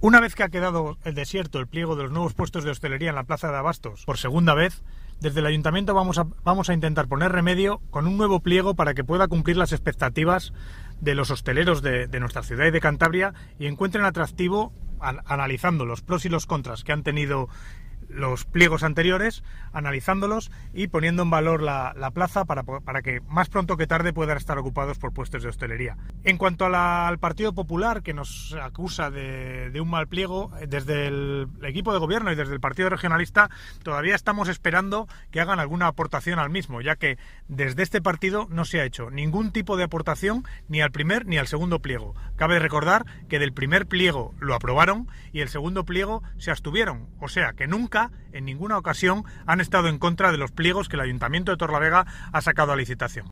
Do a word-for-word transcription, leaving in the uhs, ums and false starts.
Una vez que ha quedado el desierto el pliego de los nuevos puestos de hostelería en la Plaza de Abastos por segunda vez, desde el Ayuntamiento vamos a, vamos a intentar poner remedio con un nuevo pliego para que pueda cumplir las expectativas de los hosteleros de, de nuestra ciudad y de Cantabria y encuentren atractivo, an, analizando los pros y los contras que han tenido los pliegos anteriores, analizándolos y poniendo en valor la, la plaza para, para que más pronto que tarde puedan estar ocupados por puestos de hostelería. En cuanto a la, al Partido Popular, que nos acusa de, de un mal pliego, desde el equipo de gobierno y desde el Partido Regionalista todavía estamos esperando que hagan alguna aportación al mismo, ya que desde este partido no se ha hecho ningún tipo de aportación ni al primer ni al segundo pliego. Cabe recordar que del primer pliego lo aprobaron y el segundo pliego se abstuvieron, o sea que nunca, en ninguna ocasión, han estado en contra de los pliegos que el Ayuntamiento de Torlavega ha sacado a licitación.